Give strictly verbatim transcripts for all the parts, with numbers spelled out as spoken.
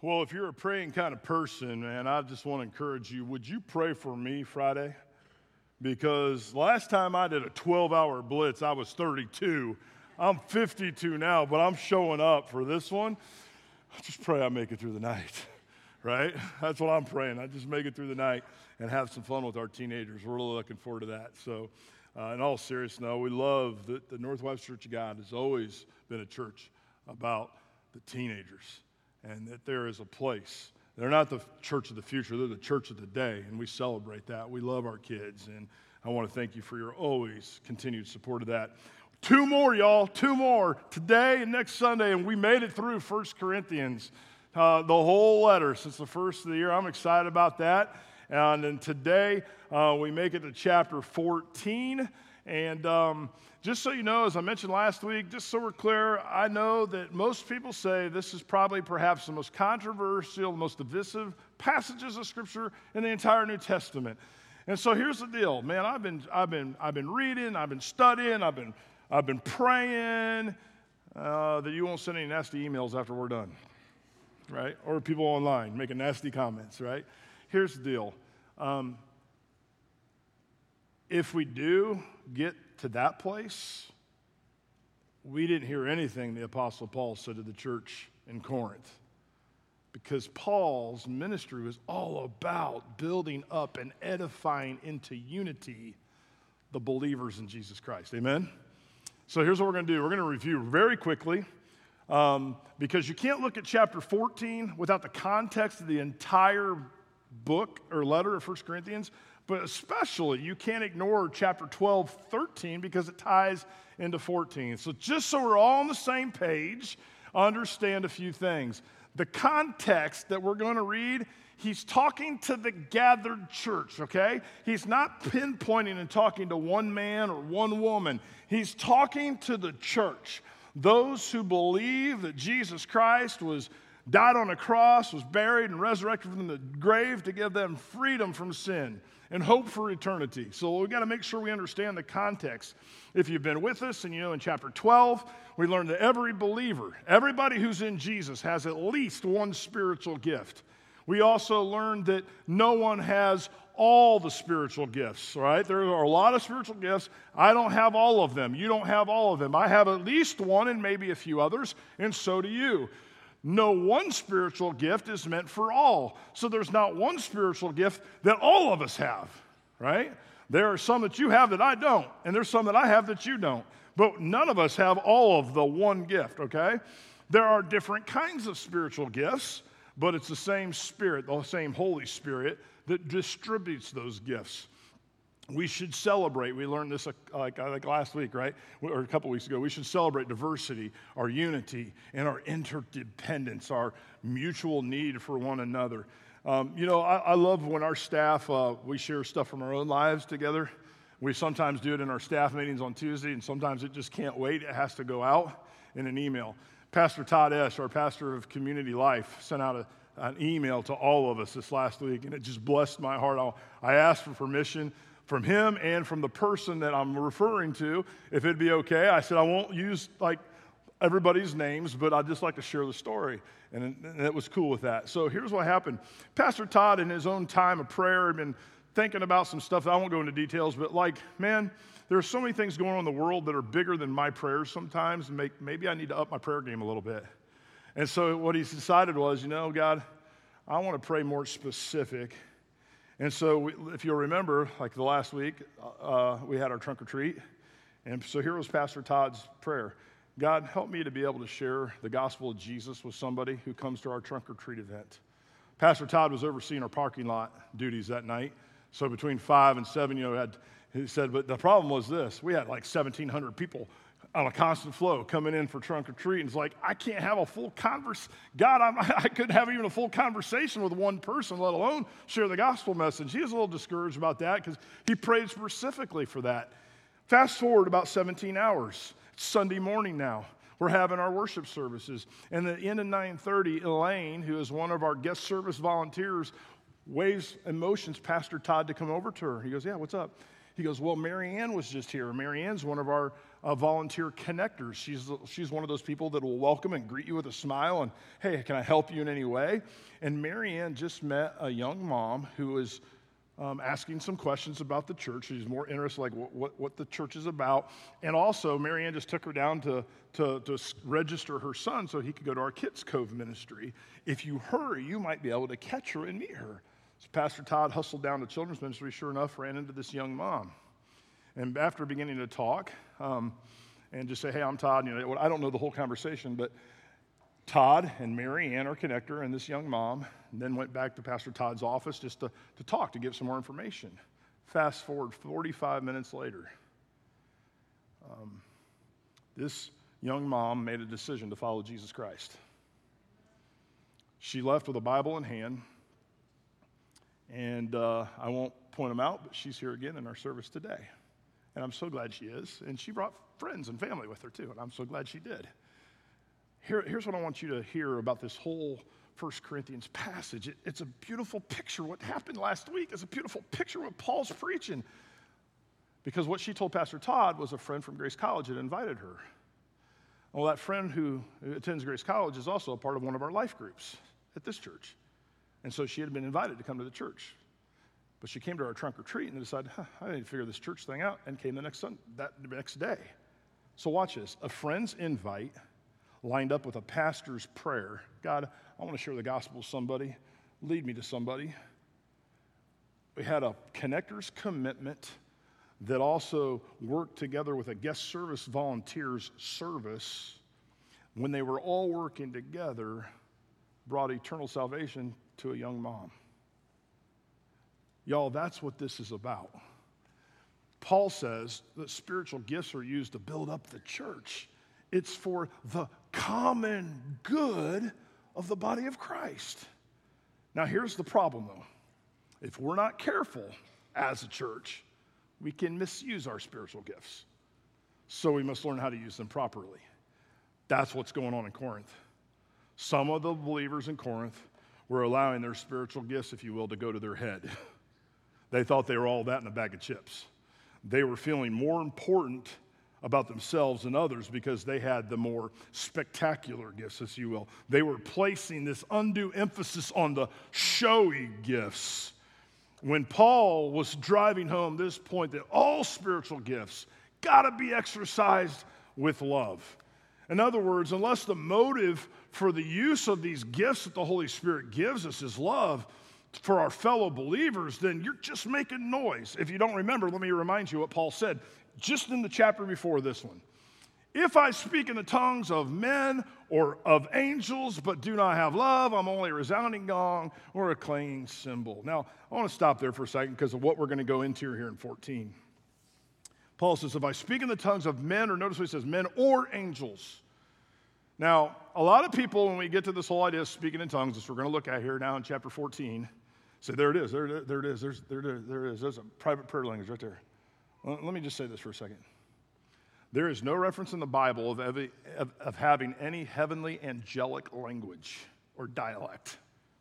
Well, if you're a praying kind of person, man, I just want to encourage you, would you pray for me Friday? Because last time I did a twelve-hour blitz, I was thirty-two. I'm fifty-two now, but I'm showing up for this one. Just pray I make it through the night, right? That's what I'm praying. I just make it through the night and have some fun with our teenagers. We're really looking forward to that. So uh, in all seriousness, no, we love that the Northwest Church of God has always been a church about the teenagers, and that there is a place. They're not the church of the future. They're the church of the day, and we celebrate that. We love our kids, and I want to thank you for your always continued support of that. Two more, y'all, two more, today and next Sunday, and we made it through First Corinthians, uh, the whole letter since the first of the year. I'm excited about that. And then today, uh, we make it to chapter fourteen, and um, just so you know, as I mentioned last week, just so we're clear, I know that most people say this is probably perhaps the most controversial, the most divisive passages of Scripture in the entire New Testament. And so here's the deal, man. I've been, I've been, I've been reading, I've been studying, I've been, I've been praying uh, that you won't send any nasty emails after we're done, right? Or people online making nasty comments, right? Here's the deal. Um, if we do get to that place, we didn't hear anything the Apostle Paul said to the church in Corinth, because Paul's ministry was all about building up and edifying into unity the believers in Jesus Christ. Amen? So here's what we're going to do. We're going to review very quickly, um, because you can't look at chapter fourteen without the context of the entire book or letter of First Corinthians. But especially, you can't ignore chapter twelve, thirteen, because it ties into fourteen. So just so we're all on the same page, understand a few things. The context that we're going to read, he's talking to the gathered church, okay? He's not pinpointing and talking to one man or one woman. He's talking to the church, those who believe that Jesus Christ was died on a cross, was buried, and resurrected from the grave to give them freedom from sin and hope for eternity. So we've got to make sure we understand the context. If you've been with us, and you know in chapter twelve, we learned that every believer, everybody who's in Jesus, has at least one spiritual gift. We also learned that no one has all the spiritual gifts, right? There are a lot of spiritual gifts. I don't have all of them. You don't have all of them. I have at least one and maybe a few others, and so do you. No one spiritual gift is meant for all. So there's not one spiritual gift that all of us have, right? There are some that you have that I don't, and there's some that I have that you don't. But none of us have all of the one gift, okay? There are different kinds of spiritual gifts, but it's the same Spirit, the same Holy Spirit that distributes those gifts. We should celebrate. We learned this like, like last week, right? Or a couple weeks ago. We should celebrate diversity, our unity, and our interdependence, our mutual need for one another. Um, you know, I, I love when our staff, uh, we share stuff from our own lives together. We sometimes do it in our staff meetings on Tuesday, and sometimes it just can't wait. It has to go out in an email. Pastor Todd Esch, our pastor of Community Life, sent out a, an email to all of us this last week, and it just blessed my heart. I'll, I asked for permission from him and from the person that I'm referring to, if it'd be okay. I said, I won't use like everybody's names, but I'd just like to share the story. And, and it was cool with that. So here's what happened. Pastor Todd, in his own time of prayer, had been thinking about some stuff. I won't go into details, but like, man, there are so many things going on in the world that are bigger than my prayers sometimes. And make, maybe I need to up my prayer game a little bit. And so what he decided was, you know, God, I want to pray more specific. And so we, if you'll remember, like the last week, uh, we had our trunk or treat. And so here was Pastor Todd's prayer. God, help me to be able to share the gospel of Jesus with somebody who comes to our trunk or treat event. Pastor Todd was overseeing our parking lot duties that night. So between five and seven, you know, had, he said, but the problem was this. We had like seventeen hundred people on a constant flow coming in for trunk or treat. And it's like, I can't have a full conversation. God, I'm, I couldn't have even a full conversation with one person, let alone share the gospel message. He was a little discouraged about that because he prayed specifically for that. Fast forward about seventeen hours. It's Sunday morning now. We're having our worship services. And at the end of nine thirty, Elaine, who is one of our guest service volunteers, waves and motions Pastor Todd to come over to her. He goes, yeah, what's up? He goes, well, Mary Ann was just here. Mary Ann's one of our uh, volunteer connectors. She's, she's one of those people that will welcome and greet you with a smile and, hey, can I help you in any way? And Marianne just met a young mom who was um, asking some questions about the church. She's more interested, like what, what, what the church is about. And also, Marianne just took her down to, to, to register her son so he could go to our Kids Cove ministry. If you hurry, you might be able to catch her and meet her. So Pastor Todd hustled down to children's ministry, sure enough, ran into this young mom. And after beginning to talk um, and just say, hey, I'm Todd, you know, I don't know the whole conversation, but Todd and Mary Ann, our connector, and this young mom, and then went back to Pastor Todd's office just to, to talk, to give some more information. Fast forward forty-five minutes later, um, this young mom made a decision to follow Jesus Christ. She left with a Bible in hand, and uh, I won't point them out, but she's here again in our service today. And I'm so glad she is. And she brought friends and family with her too, and I'm so glad she did. Here, here's what I want you to hear about this whole First Corinthians passage. It, it's a beautiful picture. What happened last week is a beautiful picture of what Paul's preaching. Because what she told Pastor Todd was a friend from Grace College had invited her. Well, that friend who attends Grace College is also a part of one of our life groups at this church. And so she had been invited to come to the church. But she came to our trunk or treat and decided, huh, I need to figure this church thing out, and came the next Sunday, that next day. So watch this. A friend's invite lined up with a pastor's prayer. God, I want to share the gospel with somebody. Lead me to somebody. We had a connector's commitment that also worked together with a guest service volunteers service. When they were all working together, brought eternal salvation to a young mom. Y'all, that's what this is about. Paul says that spiritual gifts are used to build up the church. It's for the common good of the body of Christ. Now, here's the problem, though. If we're not careful as a church, we can misuse our spiritual gifts. So we must learn how to use them properly. That's what's going on in Corinth. Some of the believers in Corinth were allowing their spiritual gifts, if you will, to go to their head. They thought they were all that in a bag of chips. They were feeling more important about themselves than others because they had the more spectacular gifts, if you will. They were placing this undue emphasis on the showy gifts. When Paul was driving home this point that all spiritual gifts got to be exercised with love. In other words, unless the motive for the use of these gifts that the Holy Spirit gives us is love for our fellow believers, then you're just making noise. If you don't remember, let me remind you what Paul said just in the chapter before this one. If I speak in the tongues of men or of angels, but do not have love, I'm only a resounding gong or a clanging cymbal. Now, I want to stop there for a second because of what we're going to go into here in fourteen. Paul says, if I speak in the tongues of men, or notice what he says, men or angels. Now, a lot of people, when we get to this whole idea of speaking in tongues, which we're going to look at here now in chapter fourteen, say, there it is, there, there, there it is, There's, there, there, there it is. There's a private prayer language right there. Well, let me just say this for a second. There is no reference in the Bible of, every, of, of having any heavenly angelic language or dialect.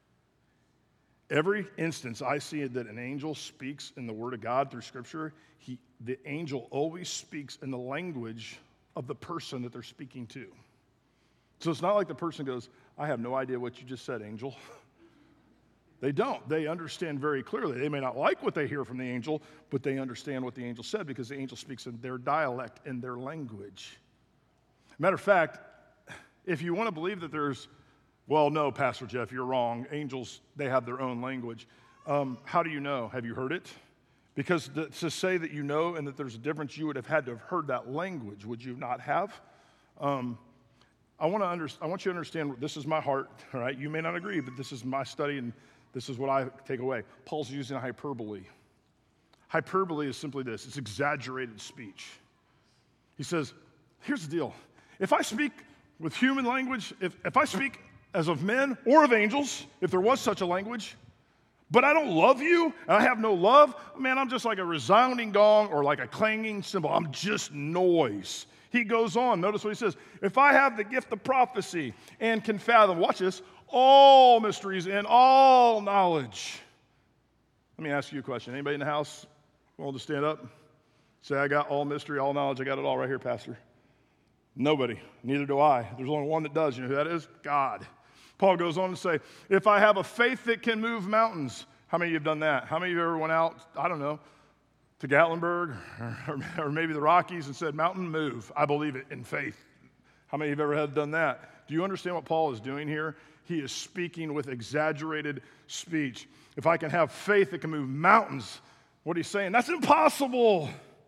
Every instance I see that an angel speaks in the Word of God through Scripture, he, the angel always speaks in the language of the person that they're speaking to. So it's not like the person goes, I have no idea what you just said, angel. They don't. They understand very clearly. They may not like what they hear from the angel, but they understand what the angel said because the angel speaks in their dialect, in their language. Matter of fact, if you want to believe that there's, well, no, Pastor Jeff, you're wrong. Angels, they have their own language. Um, how do you know? Have you heard it? Because the, to say that you know and that there's a difference, you would have had to have heard that language. Would you not have? Um, I want to under, I want you to understand, this is my heart, all right? You may not agree, but this is my study, and this is what I take away. Paul's using hyperbole. Hyperbole is simply this. It's exaggerated speech. He says, here's the deal. If I speak with human language, if, if I speak as of men or of angels, if there was such a language, but I don't love you, and I have no love, man, I'm just like a resounding gong or like a clanging cymbal. I'm just noise. He goes on. Notice what he says. If I have the gift of prophecy and can fathom, watch this, all mysteries and all knowledge. Let me ask you a question. Anybody in the house willing to stand up? Say, I got all mystery, all knowledge. I got it all right here, Pastor. Nobody. Neither do I. There's only one that does. You know who that is? God. Paul goes on to say, if I have a faith that can move mountains. How many of you have done that? How many of you ever went out, I don't know, to Gatlinburg or, or maybe the Rockies and said, mountain, move. I believe it in faith. How many of you have ever had done that? Do you understand what Paul is doing here? He is speaking with exaggerated speech. If I can have faith that can move mountains, what he's saying, that's impossible.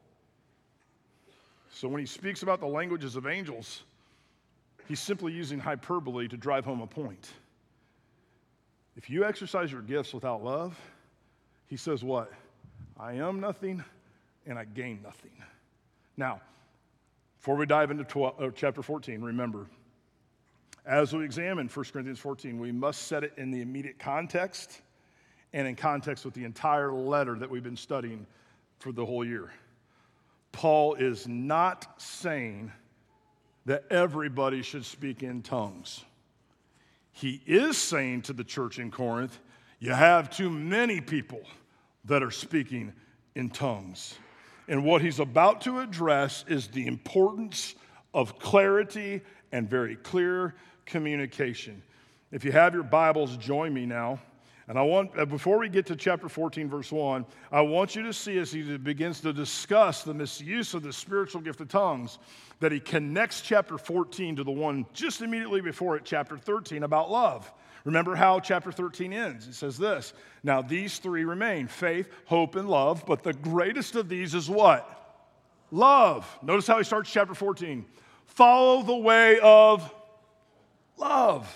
So when he speaks about the languages of angels, he's simply using hyperbole to drive home a point. If you exercise your gifts without love, he says what? I am nothing and I gain nothing. Now, before we dive into twelve, uh, chapter fourteen, remember, as we examine First Corinthians fourteen, we must set it in the immediate context and in context with the entire letter that we've been studying for the whole year. Paul is not saying that everybody should speak in tongues. He is saying to the church in Corinth, you have too many people that are speaking in tongues. And what he's about to address is the importance of clarity and very clear communication. If you have your Bibles, join me now. And I want, before we get to chapter fourteen, verse one, I want you to see as he begins to discuss the misuse of the spiritual gift of tongues, that he connects chapter fourteen to the one just immediately before it, chapter thirteen, about love. Remember how chapter thirteen ends. It says this, now these three remain, faith, hope, and love, but the greatest of these is what? Love. Notice how he starts chapter fourteen. Follow the way of love.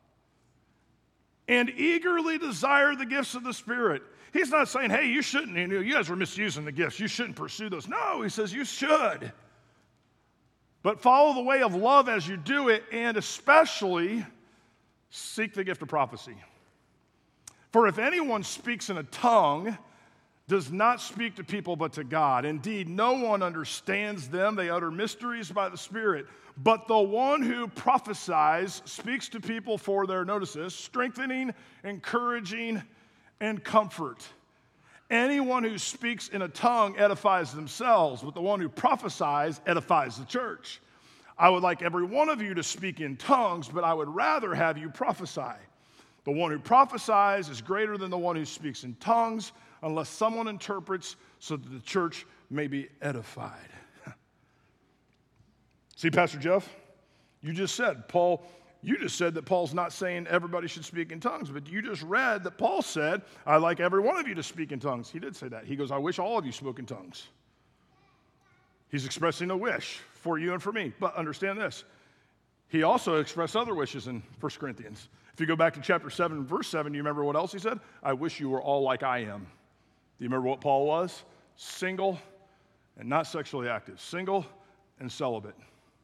And eagerly desire the gifts of the Spirit. He's not saying, hey, you shouldn't, you know, you guys are misusing the gifts. You shouldn't pursue those. No, he says you should. But follow the way of love as you do it, and especially seek the gift of prophecy. For if anyone speaks in a tongue, does not speak to people but to God. Indeed, no one understands them. They utter mysteries by the Spirit. But the one who prophesies speaks to people for their, notice this, strengthening, encouraging, and comfort. Anyone who speaks in a tongue edifies themselves, but the one who prophesies edifies the church. I would like every one of you to speak in tongues, but I would rather have you prophesy. The one who prophesies is greater than the one who speaks in tongues, unless someone interprets so that the church may be edified. See, Pastor Jeff, you just said, Paul, you just said that Paul's not saying everybody should speak in tongues, but you just read that Paul said, I'd like every one of you to speak in tongues. He did say that. He goes, I wish all of you spoke in tongues. He's expressing a wish for you and for me. But understand this. He also expressed other wishes in First Corinthians. If you go back to chapter seven, verse seven, you remember what else he said? I wish you were all like I am. Do you remember what Paul was? Single and not sexually active. Single and celibate.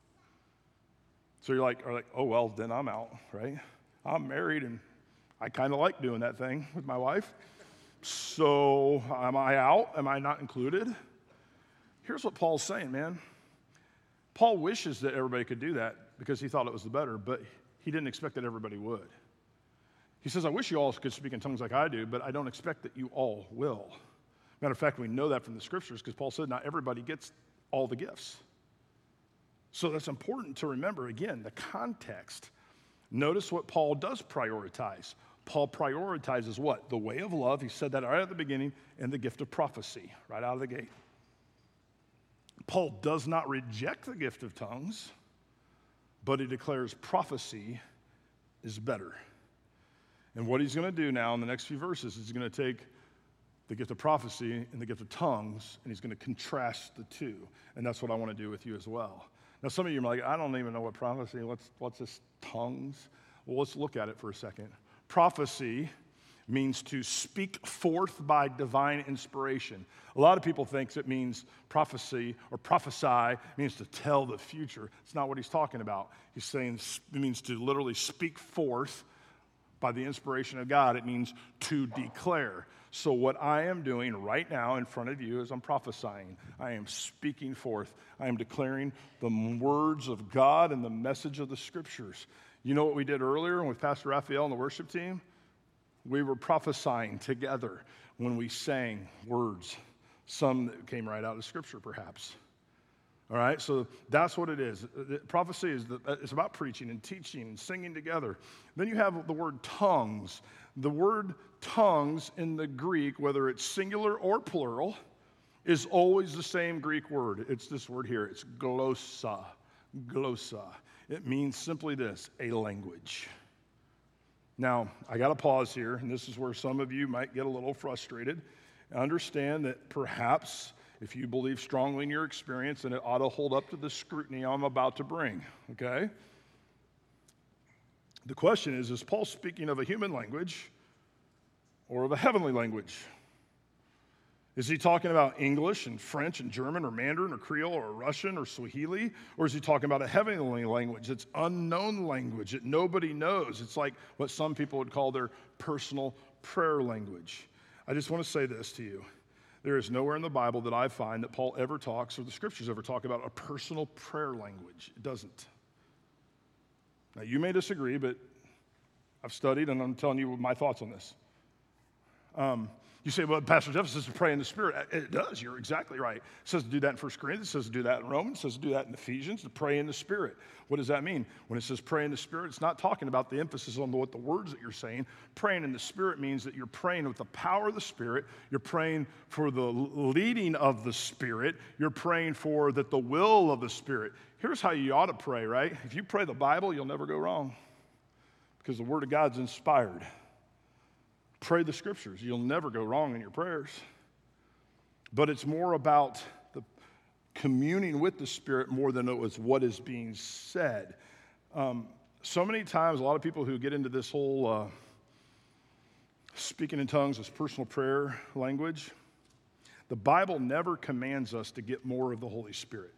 So you're like, are like, oh, well, then I'm out, right? I'm married, and I kind of like doing that thing with my wife. So am I out? Am I not included? Here's what Paul's saying, man. Paul wishes that everybody could do that because he thought it was the better, but he didn't expect that everybody would. He says, I wish you all could speak in tongues like I do, but I don't expect that you all will. Matter of fact, we know that from the scriptures because Paul said not everybody gets all the gifts. So that's important to remember, again, the context. Notice what Paul does prioritize. Paul prioritizes what? The way of love. He said that right at the beginning, and the gift of prophecy, right out of the gate. Paul does not reject the gift of tongues, but he declares prophecy is better. And what he's going to do now in the next few verses is he's going to take the gift of prophecy and the gift of tongues, and he's going to contrast the two. And that's what I want to do with you as well. Now, some of you are like, I don't even know what prophecy, what's, what's this tongues? Well, let's look at it for a second. Prophecy means to speak forth by divine inspiration. A lot of people think it means prophecy or prophesy means to tell the future. It's not what he's talking about. He's saying it means to literally speak forth by the inspiration of God. It means to declare. So what I am doing right now in front of you is I'm prophesying. I am speaking forth. I am declaring the words of God and the message of the scriptures. You know what we did earlier with Pastor Raphael and the worship team? We were prophesying together when we sang words. some that came right out of Scripture, perhaps. All right, so that's what it is. Prophecy is the, it's about preaching and teaching and singing together. Then you have the word tongues. The word tongues in the Greek, whether it's singular or plural, is always the same Greek word. It's this word here. It's glossa. Glossa. It means simply this, a language. Now, I got to pause here, and this is where some of you might get a little frustrated. Understand that perhaps if you believe strongly in your experience, then it ought to hold up to the scrutiny I'm about to bring, okay? The question is, is Paul speaking of a human language or of a heavenly language? Is he talking about English and French and German or Mandarin or Creole or Russian or Swahili? Or is he talking about a heavenly language? It's unknown language that nobody knows. It's like what some people would call their personal prayer language. I just want to say this to you. There is nowhere in the Bible that I find that Paul ever talks or the Scriptures ever talk about a personal prayer language. It doesn't. Now, you may disagree, but I've studied and I'm telling you my thoughts on this. Um, You say, well, Pastor Jeff says to pray in the Spirit. It does. You're exactly right. It says to do that in First Corinthians. It says to do that in Romans. It says to do that in Ephesians, to pray in the Spirit. What does that mean? When it says pray in the Spirit, it's not talking about the emphasis on what the words that you're saying. Praying in the Spirit means that you're praying with the power of the Spirit. You're praying for the leading of the Spirit. You're praying for that the will of the Spirit. Here's how you ought to pray, right? If you pray the Bible, you'll never go wrong because the Word of God's inspired. Pray the Scriptures. You'll never go wrong in your prayers. But it's more about the communing with the Spirit more than it was what is being said. Um, so many times, a lot of people who get into this whole uh, speaking in tongues as personal prayer language, the Bible never commands us to get more of the Holy Spirit.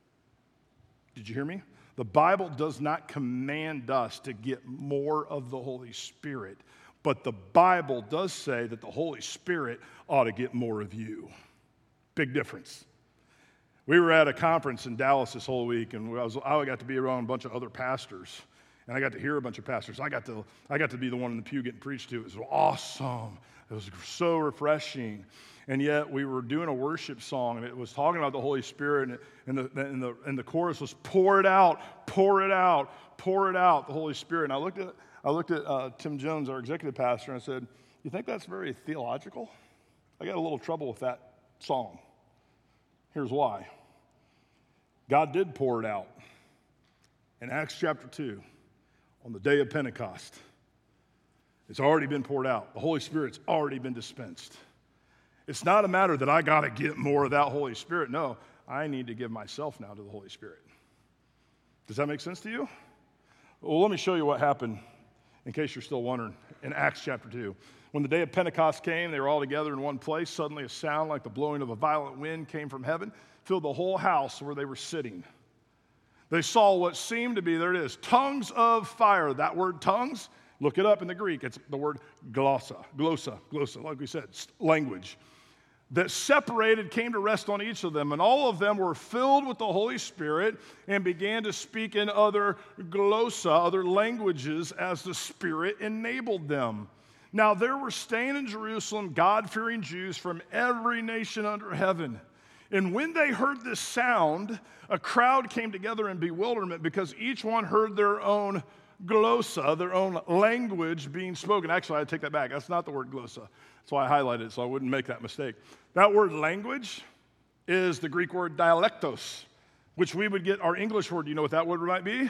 Did you hear me? The Bible does not command us to get more of the Holy Spirit. But the Bible does say that the Holy Spirit ought to get more of you. Big difference. We were at a conference in Dallas this whole week, and I, was, I got to be around a bunch of other pastors, and I got to hear a bunch of pastors. I got to, I got to be the one in the pew getting preached to. It was awesome. It was so refreshing. And yet we were doing a worship song, and it was talking about the Holy Spirit, and, it, and, the, and, the, and the chorus was, pour it out, pour it out, pour it out, the Holy Spirit. And I looked at I looked at uh, Tim Jones, our executive pastor, and I said, you think that's very theological? I got a little trouble with that song. Here's why. God did pour it out. In Acts chapter two, on the day of Pentecost, it's already been poured out. The Holy Spirit's already been dispensed. It's not a matter that I got to get more of that Holy Spirit. No, I need to give myself now to the Holy Spirit. Does that make sense to you? Well, let me show you what happened, in case you're still wondering, in Acts chapter two. When the day of Pentecost came, they were all together in one place. Suddenly a sound like the blowing of a violent wind came from heaven, filled the whole house where they were sitting. They saw what seemed to be, there it is, tongues of fire. That word tongues, look it up in the Greek. It's the word glossa, glossa, glossa, like we said, language. That separated, came to rest on each of them, and all of them were filled with the Holy Spirit and began to speak in other glossa, other languages, as the Spirit enabled them. Now there were staying in Jerusalem God-fearing Jews from every nation under heaven. And when they heard this sound, a crowd came together in bewilderment because each one heard their own glossa, their own language being spoken. Actually, I take that back. That's not the word glossa. That's why I highlighted it, so I wouldn't make that mistake. That word language is the Greek word dialectos, which we would get our English word. You know what that word might be?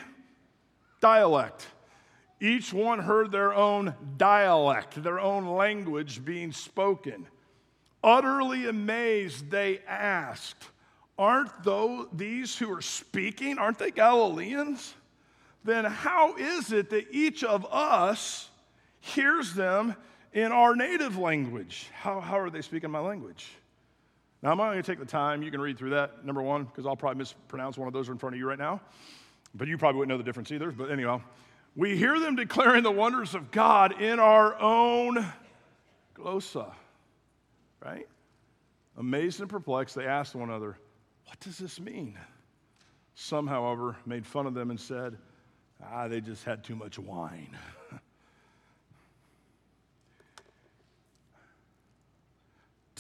Dialect. Each one heard their own dialect, their own language being spoken. Utterly amazed, they asked, aren't those, these who are speaking, aren't they Galileans? Then how is it that each of us hears them in our native language? How, how are they speaking my language? Now, I'm not going to take the time. You can read through that, number one, because I'll probably mispronounce one of those in front of you right now. But you probably wouldn't know the difference either. But anyhow, we hear them declaring the wonders of God in our own glossa, right? Amazed and perplexed, they asked one another, what does this mean? Some, however, made fun of them and said, ah, they just had too much wine.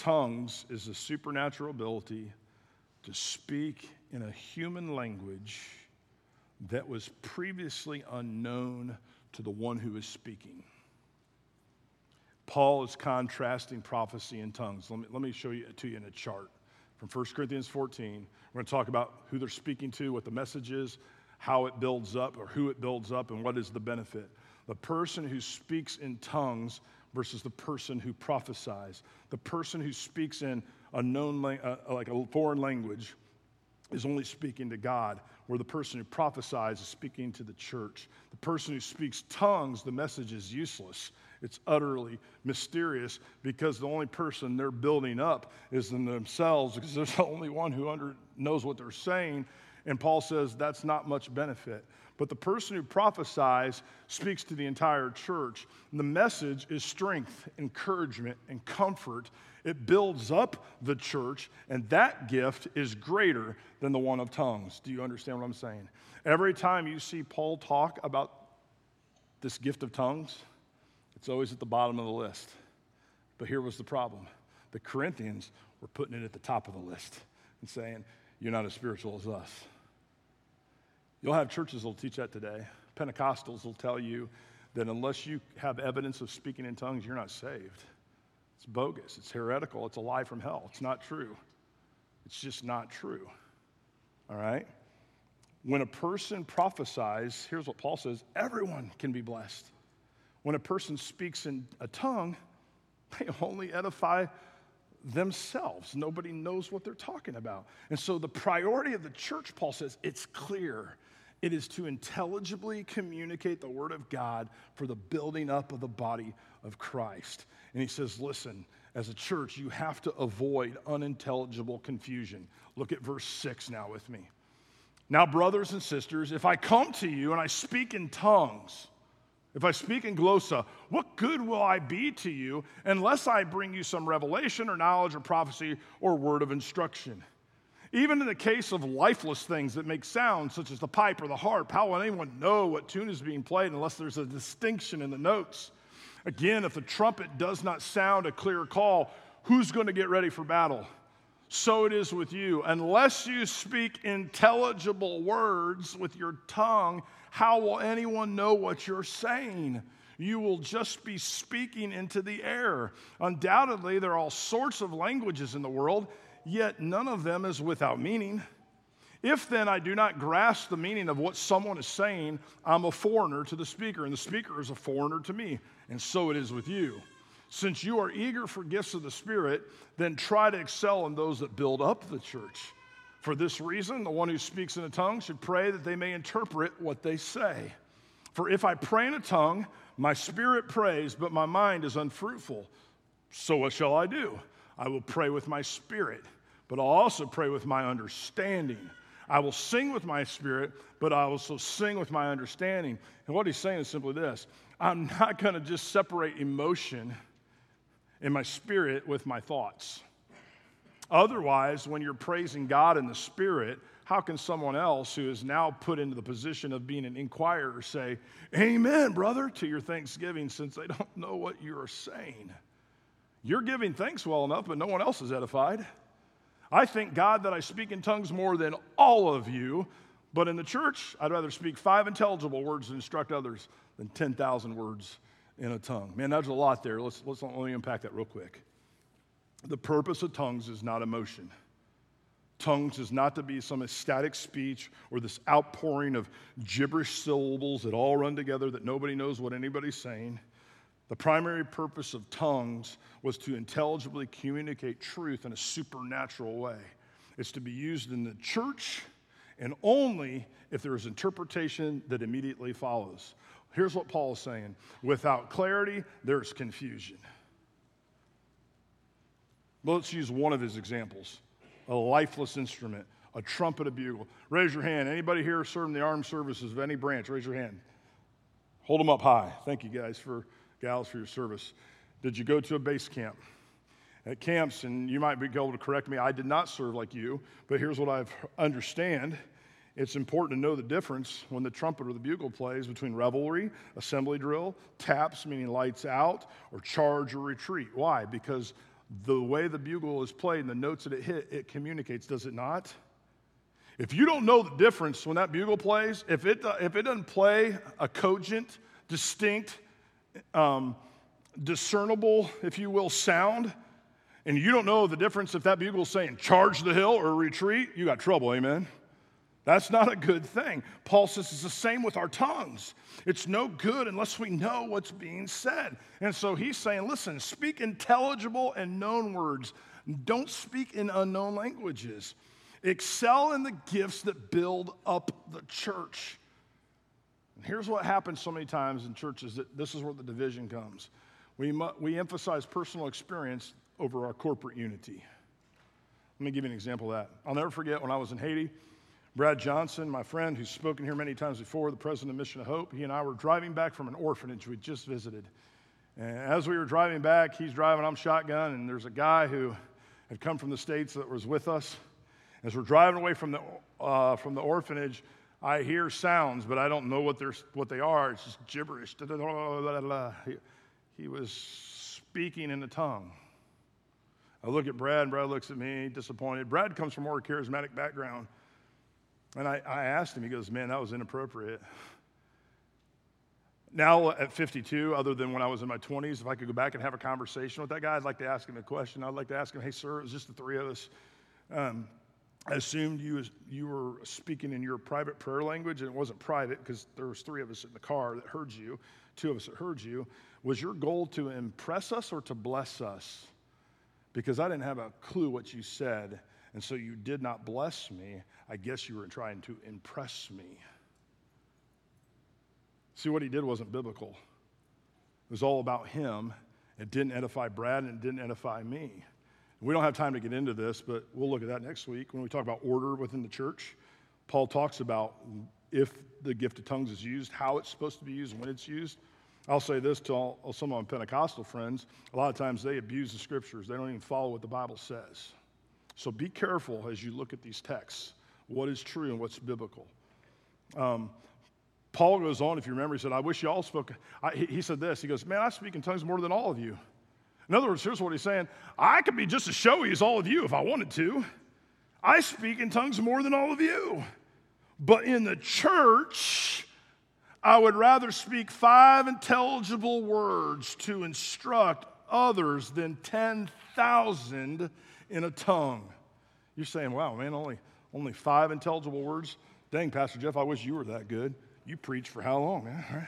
tongues is a supernatural ability to speak in a human language that was previously unknown to the one who is speaking. Paul is contrasting prophecy and tongues. Let me, let me show you to you in a chart. From First Corinthians fourteen, we're going to talk about who they're speaking to, what the message is, how it builds up, or who it builds up, and what is the benefit. The person who speaks in tongues versus the person who prophesies. The person who speaks in a known, uh, like a foreign language is only speaking to God, where the person who prophesies is speaking to the church. The person who speaks tongues, the message is useless. It's utterly mysterious because the only person they're building up is in themselves, because there's the only one who under, knows what they're saying. And Paul says that's not much benefit. But the person who prophesies speaks to the entire church. And the message is strength, encouragement, and comfort. It builds up the church, and that gift is greater than the one of tongues. Do you understand what I'm saying? Every time you see Paul talk about this gift of tongues, it's always at the bottom of the list. But here was the problem. The Corinthians were putting it at the top of the list and saying, you're not as spiritual as us. You'll have churches that will teach that today. Pentecostals will tell you that unless you have evidence of speaking in tongues, you're not saved. It's bogus. It's heretical. It's a lie from hell. It's not true. It's just not true. All right? When a person prophesies, here's what Paul says, everyone can be blessed. When a person speaks in a tongue, they only edify themselves. Nobody knows what they're talking about. And so the priority of the church, Paul says, it's clear. It is to intelligibly communicate the word of God for the building up of the body of Christ. And he says, listen, as a church, you have to avoid unintelligible confusion. Look at verse six now with me. Now, brothers and sisters, if I come to you and I speak in tongues, if I speak in glossa, what good will I be to you unless I bring you some revelation or knowledge or prophecy or word of instruction? Even in the case of lifeless things that make sound, such as the pipe or the harp, how will anyone know what tune is being played unless there's a distinction in the notes? Again, if the trumpet does not sound a clear call, who's going to get ready for battle? So it is with you. Unless you speak intelligible words with your tongue, how will anyone know what you're saying? You will just be speaking into the air. Undoubtedly, there are all sorts of languages in the world, yet none of them is without meaning. If then I do not grasp the meaning of what someone is saying, I'm a foreigner to the speaker, and the speaker is a foreigner to me. And so it is with you. Since you are eager for gifts of the Spirit, then try to excel in those that build up the church. For this reason, the one who speaks in a tongue should pray that they may interpret what they say. For if I pray in a tongue, my spirit prays, but my mind is unfruitful. So what shall I do? I will pray with my spirit, but I'll also pray with my understanding. I will sing with my spirit, but I will also sing with my understanding. And what he's saying is simply this. I'm not going to just separate emotion in my spirit with my thoughts. Otherwise, when you're praising God in the Spirit, how can someone else who is now put into the position of being an inquirer say, amen, brother, to your thanksgiving, since they don't know what you're saying? You're giving thanks well enough, but no one else is edified. I thank God that I speak in tongues more than all of you, but in the church, I'd rather speak five intelligible words to instruct others than ten thousand words in a tongue. Man, there's a lot there. Let's, let's let me unpack that real quick. The purpose of tongues is not emotion. Tongues is not to be some ecstatic speech or this outpouring of gibberish syllables that all run together that nobody knows what anybody's saying. The primary purpose of tongues was to intelligibly communicate truth in a supernatural way. It's to be used in the church and only if there is interpretation that immediately follows. Here's what Paul is saying. Without clarity, there's confusion. Well, let's use one of his examples. A lifeless instrument, a trumpet, a bugle. Raise your hand. Anybody here serving the armed services of any branch? Raise your hand. Hold them up high. Thank you guys for, gals, for your service. Did you go to a base camp? At camps, and you might be able to correct me, I did not serve like you, but here's what I understand. It's important to know the difference when the trumpet or the bugle plays between revelry, assembly drill, taps, meaning lights out, or charge or retreat. Why? Because the way the bugle is played and the notes that it hit, it communicates, does it not? If you don't know the difference when that bugle plays, if it, uh, if it doesn't play a cogent, distinct, um, discernible, if you will, sound, and you don't know the difference if that bugle is saying charge the hill or retreat, you got trouble, amen? That's not a good thing. Paul says it's the same with our tongues. It's no good unless we know what's being said. And so he's saying, listen, speak intelligible and known words. Don't speak in unknown languages. Excel in the gifts that build up the church. And here's what happens so many times in churches, that this is where the division comes. We, mu- we emphasize personal experience over our corporate unity. Let me give you an example of that. I'll never forget when I was in Haiti, Brad Johnson, my friend who's spoken here many times before, the president of Mission of Hope, he and I were driving back from an orphanage we just visited. And as we were driving back, he's driving, I'm shotgun, and there's a guy who had come from the States that was with us. As we're driving away from the, uh, from the orphanage, I hear sounds, but I don't know what, they're, what they are. It's just gibberish. He, he was speaking in a tongue. I look at Brad, and Brad looks at me, disappointed. Brad comes from a more charismatic background. And I, I asked him, he goes, man, that was inappropriate. Now at fifty-two, other than when I was in my twenties, if I could go back and have a conversation with that guy, I'd like to ask him a question. I'd like to ask him, hey, sir, it was just the three of us. Um, I assumed you, was, you were speaking in your private prayer language, and it wasn't private because there was three of us in the car that heard you, two of us that heard you. Was your goal to impress us or to bless us? Because I didn't have a clue what you said, and so you did not bless me. I guess you were trying to impress me. See, what he did wasn't biblical. It was all about him. It didn't edify Brad, and it didn't edify me. We don't have time to get into this, but we'll look at that next week when we talk about order within the church. Paul talks about if the gift of tongues is used, how it's supposed to be used, and when it's used. I'll say this to all, some of my Pentecostal friends. A lot of times they abuse the scriptures. They don't even follow what the Bible says. So be careful as you look at these texts, what is true and what's biblical. Um, Paul goes on, if you remember, he said, I wish you all spoke. I, he, he said this, he goes, man, I speak in tongues more than all of you. In other words, here's what he's saying. I could be just as showy as all of you if I wanted to. I speak in tongues more than all of you. But in the church, I would rather speak five intelligible words to instruct others than ten thousand in a tongue. You're saying, wow, man, only, only five intelligible words? Dang, Pastor Jeff, I wish you were that good. You preach for how long, man? All right.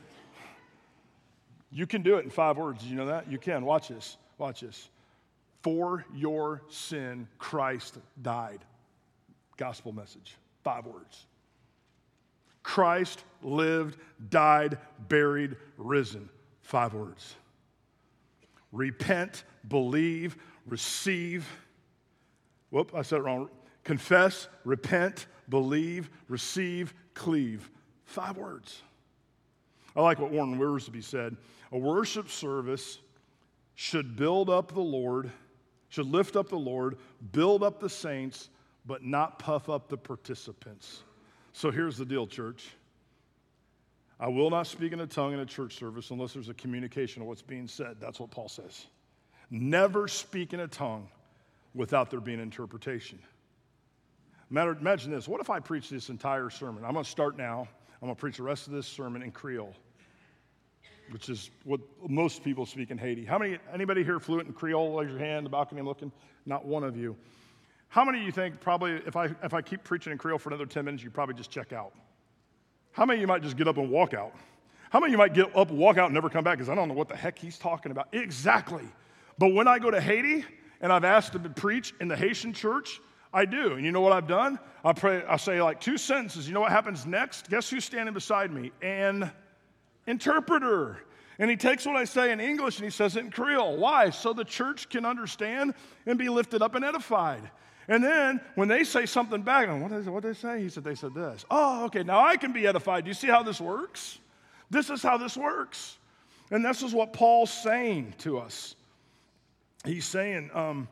You can do it in five words. Did you know that? You can. Watch this. Watch this. For your sin, Christ died. Gospel message. Five words. Christ lived, died, buried, risen. Five words. Repent, believe, receive. Whoop, I said it wrong. Confess, repent, believe, receive, cleave. Five words. I like what Warren Wiersbe said. A worship service should build up the Lord, should lift up the Lord, build up the saints, but not puff up the participants. So here's the deal, church. I will not speak in a tongue in a church service unless there's a communication of what's being said. That's what Paul says. Never speak in a tongue without there being interpretation. Matter, imagine this. What if I preach this entire sermon? I'm going to start now. I'm going to preach the rest of this sermon in Creole, which is what most people speak in Haiti. How many, anybody here fluent in Creole? Raise your hand in the balcony looking. Not one of you. How many of you think probably if I if I keep preaching in Creole for another ten minutes, you probably just check out? How many of you might just get up and walk out? How many of you might get up and walk out and never come back because I don't know what the heck he's talking about? Exactly. But when I go to Haiti and I've asked to preach in the Haitian church, I do. And you know what I've done? I pray. I say like two sentences. You know what happens next? Guess who's standing beside me? An interpreter. And he takes what I say in English and he says it in Creole. Why? So the church can understand and be lifted up and edified. And then when they say something back, I'm, what is it? What did they say? He said, they said this. Oh, okay, now I can be edified. Do you see how this works? This is how this works. And this is what Paul's saying to us. He's saying, um,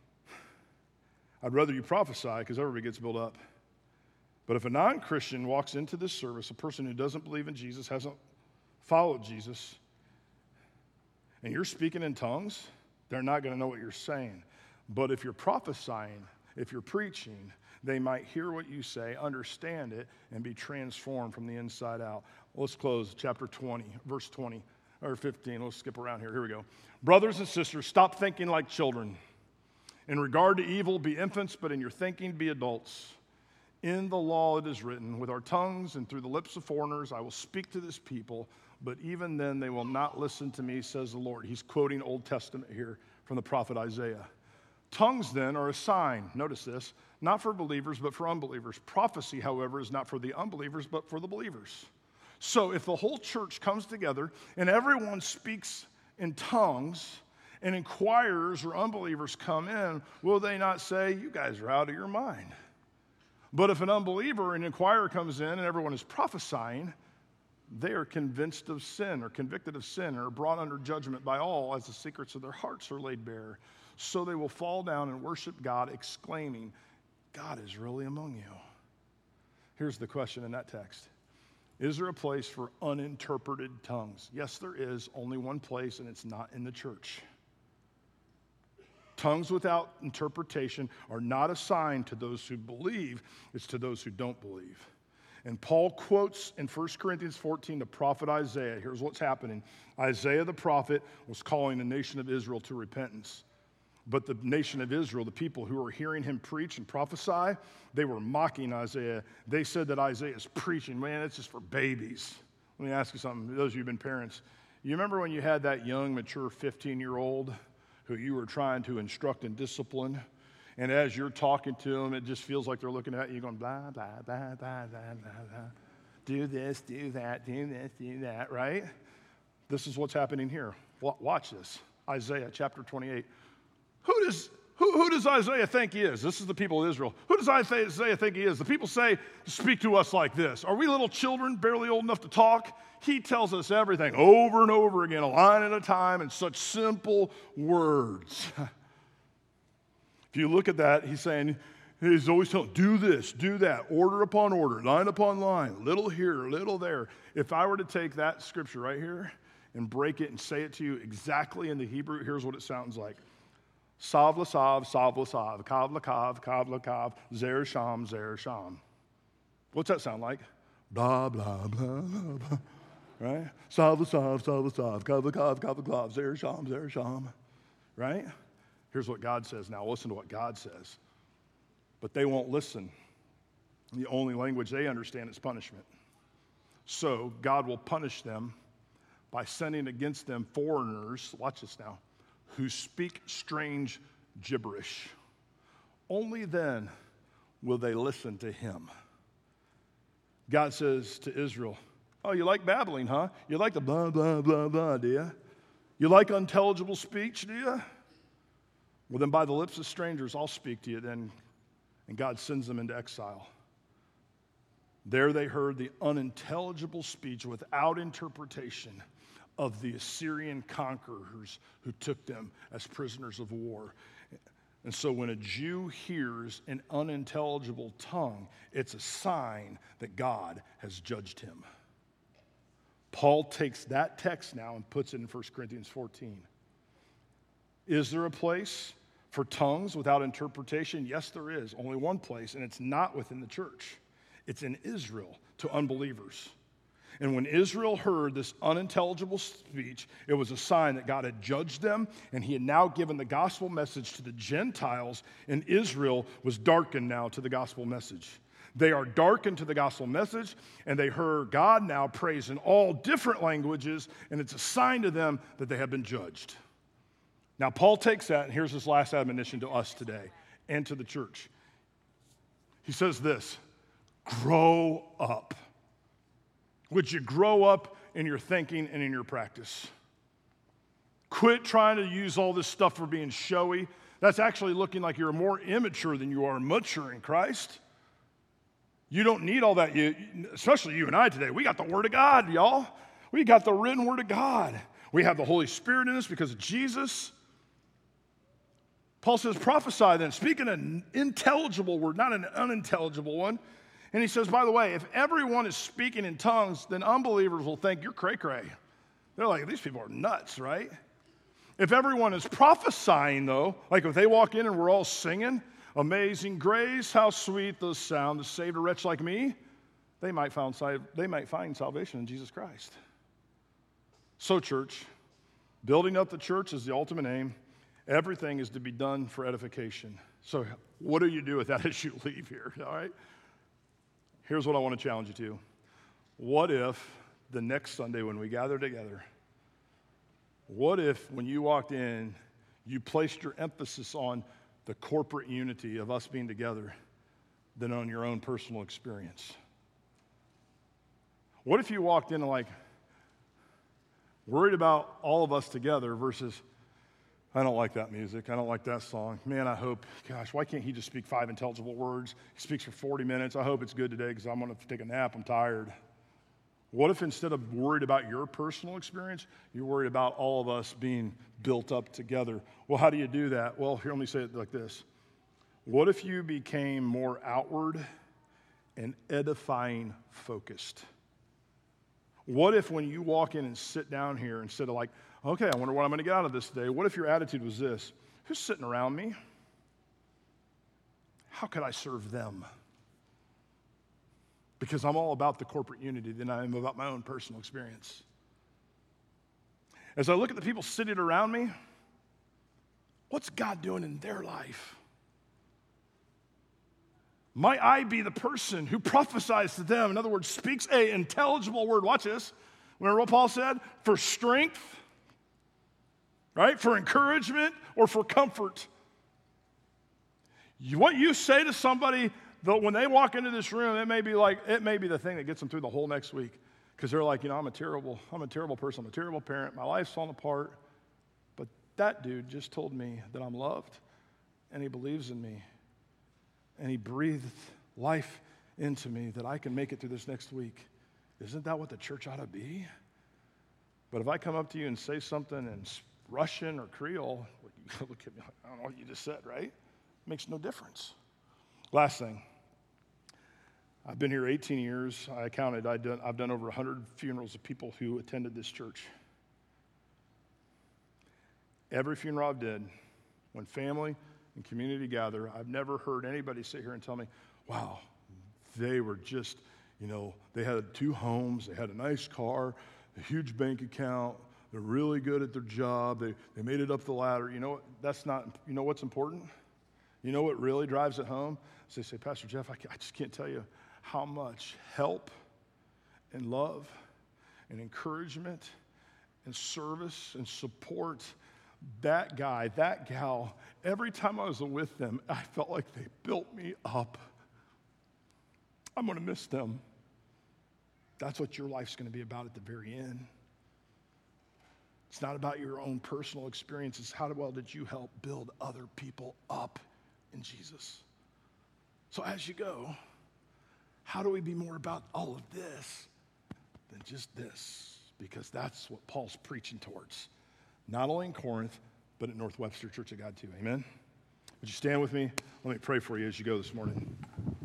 I'd rather you prophesy because everybody gets built up. But if a non-Christian walks into this service, a person who doesn't believe in Jesus, hasn't followed Jesus, and you're speaking in tongues, They're not going to know what you're saying. But if you're prophesying, if you're preaching, they might hear what you say, understand it, and be transformed from the inside out. Let's close chapter twenty, verse twenty, or fifteen. Let's skip around here. Here we go. Brothers and sisters, stop thinking like children. In regard to evil, be infants, but in your thinking, be adults. In the law it is written, with our tongues and through the lips of foreigners, I will speak to this people, but even then they will not listen to me, says the Lord. He's quoting Old Testament here from the prophet Isaiah. Tongues then are a sign, notice this, not for believers, but for unbelievers. Prophecy, however, is not for the unbelievers, but for the believers. So if the whole church comes together and everyone speaks in tongues, and inquirers or unbelievers come in, will they not say, you guys are out of your mind? But if an unbeliever or an inquirer comes in and everyone is prophesying, they are convinced of sin or convicted of sin or brought under judgment by all as the secrets of their hearts are laid bare. So they will fall down and worship God, exclaiming, God is really among you. Here's the question in that text. Is there a place for uninterpreted tongues? Yes, there is. Only one place, and it's not in the church. Tongues without interpretation are not a sign to those who believe, it's to those who don't believe. And Paul quotes in First Corinthians fourteen the prophet Isaiah. Here's what's happening. Isaiah the prophet was calling the nation of Israel to repentance. But the nation of Israel, the people who were hearing him preach and prophesy, they were mocking Isaiah. They said that Isaiah is preaching. Man, it's just for babies. Let me ask you something. Those of you who've been parents, you remember when you had that young, mature fifteen-year-old who you were trying to instruct and discipline, and as you're talking to them, it just feels like they're looking at you going, blah, blah, blah, blah, blah, blah, blah. Do this, do that, do this, do that, right? This is what's happening here. Watch this. Isaiah chapter twenty-eight. Who does, who, who does Isaiah think he is? This is the people of Israel. Who does Isaiah think he is? The people say, speak to us like this. Are we little children, barely old enough to talk? He tells us everything over and over again, a line at a time, in such simple words. If you look at that, he's saying, he's always telling, do this, do that, order upon order, line upon line, little here, little there. If I were to take that scripture right here and break it and say it to you exactly in the Hebrew, here's what it sounds like. Sav lasav, sav lasav, kav lakav, kav lakav, zer sham, zer sham. What's that sound like? Blah, blah, blah, blah, blah. Right? Sav lasav, sav lasav, kav lakav, kav lakav, zer sham, zer sham. Right? Here's what God says. Now listen to what God says. But they won't listen. The only language they understand is punishment. So God will punish them by sending against them foreigners, watch this now, who speak strange gibberish. Only then will they listen to him. God says to Israel, oh, you like babbling, huh? You like the blah, blah, blah, blah, do you? You like unintelligible speech, do you? Well, then by the lips of strangers, I'll speak to you then. And God sends them into exile. There they heard the unintelligible speech without interpretation of the Assyrian conquerors who took them as prisoners of war. And so when a Jew hears an unintelligible tongue, it's a sign that God has judged him. Paul takes that text now and puts it in First Corinthians fourteen. Is there a place for tongues without interpretation? Yes, there is. Only one place, and it's not within the church. It's in Israel to unbelievers. And when Israel heard this unintelligible speech, it was a sign that God had judged them, and he had now given the gospel message to the Gentiles, and Israel was darkened now to the gospel message. They are darkened to the gospel message, and they heard God now praise in all different languages, and it's a sign to them that they have been judged. Now, Paul takes that, and here's his last admonition to us today and to the church. He says this, grow up. Would you grow up in your thinking and in your practice? Quit trying to use all this stuff for being showy. That's actually looking like you're more immature than you are mature in Christ. You don't need all that, you, especially you and I today. We got the Word of God, y'all. We got the written Word of God. We have the Holy Spirit in us because of Jesus. Paul says, prophesy then. Speak in an intelligible word, not an unintelligible one. And he says, by the way, if everyone is speaking in tongues, then unbelievers will think you're cray-cray. They're like, these people are nuts, right? If everyone is prophesying, though, like if they walk in and we're all singing, Amazing Grace, how sweet the sound that saved a wretch like me, they might, found, they might find salvation in Jesus Christ. So, church, building up the church is the ultimate aim. Everything is to be done for edification. So what do you do with that as you leave here, all right? Here's what I want to challenge you to. What if the next Sunday when we gather together, what if when you walked in, you placed your emphasis on the corporate unity of us being together than on your own personal experience? What if you walked in and like, worried about all of us together versus, I don't like that music, I don't like that song. Man, I hope, gosh, why can't he just speak five intelligible words? He speaks for forty minutes. I hope it's good today because I'm going to take a nap, I'm tired. What if instead of worried about your personal experience, you're worried about all of us being built up together? Well, how do you do that? Well, here, let me say it like this. What if you became more outward and edifying focused? What if when you walk in and sit down here, instead of like, okay, I wonder what I'm going to get out of this today, what if your attitude was this? Who's sitting around me? How could I serve them? Because I'm all about the corporate unity than I am about my own personal experience. As I look at the people sitting around me, what's God doing in their life? Might I be the person who prophesies to them, in other words, speaks an intelligible word. Watch this. Remember what Paul said? For strength, right? For encouragement or for comfort. You, what you say to somebody, though, when they walk into this room, it may be like, it may be the thing that gets them through the whole next week. Because they're like, you know, I'm a terrible, I'm a terrible person, I'm a terrible parent, my life's falling apart. But that dude just told me that I'm loved, and he believes in me. And he breathed life into me that I can make it through this next week. Isn't that what the church ought to be? But if I come up to you and say something in Russian or Creole, you look at me like, I don't know what you just said, right? It makes no difference. Last thing. I've been here eighteen years. I counted. I've done, I've done over one hundred funerals of people who attended this church. Every funeral I've did, when family and community gather, I've never heard anybody sit here and tell me, wow, they were just, you know, they had two homes, they had a nice car, a huge bank account, they're really good at their job, they, they made it up the ladder. You know what? That's not, you know what's important? You know what really drives it home? So they say, Pastor Jeff, I, I just can't tell you how much help and love and encouragement and service and support that guy, that gal, every time I was with them, I felt like they built me up. I'm going to miss them. That's what your life's going to be about at the very end. It's not about your own personal experiences. How well did you help build other people up in Jesus? So as you go, how do we be more about all of this than just this? Because that's what Paul's preaching towards. Not only in Corinth, but at North Webster Church of God too. Amen? Would you stand with me? Let me pray for you as you go this morning.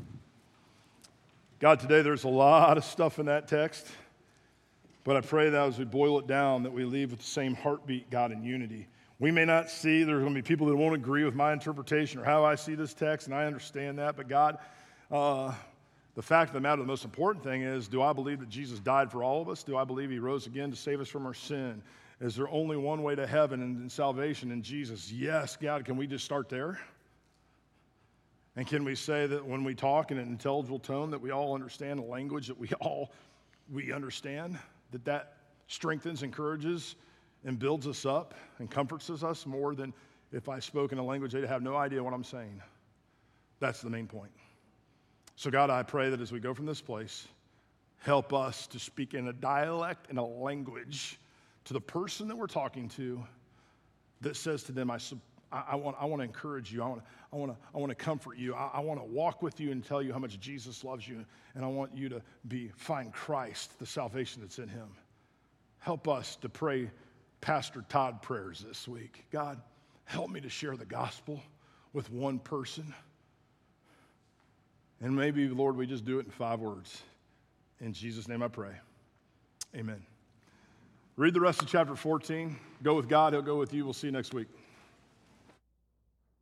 God, today there's a lot of stuff in that text, but I pray that as we boil it down, that we leave with the same heartbeat, God, in unity. We may not see, there's going to be people that won't agree with my interpretation or how I see this text, and I understand that, but God, uh, the fact of the matter, the most important thing is, do I believe that Jesus died for all of us? Do I believe he rose again to save us from our sin? Is there only one way to heaven and, and salvation in Jesus? Yes, God, can we just start there? And can we say that when we talk in an intelligible tone that we all understand a language that we all, we understand, that that strengthens, encourages, and builds us up and comforts us more than if I spoke in a language they'd have no idea what I'm saying? That's the main point. So God, I pray that as we go from this place, help us to speak in a dialect and a language to the person that we're talking to that says to them, I, I, I, want, I want to encourage you. I want, I want, to, I want to comfort you. I, I want to walk with you and tell you how much Jesus loves you. And I want you to be find Christ, the salvation that's in him. Help us to pray Pastor Todd prayers this week. God, help me to share the gospel with one person. And maybe, Lord, we just do it in five words. In Jesus' name I pray. Amen. Read the rest of chapter fourteen. Go with God, he'll go with you. We'll see you next week.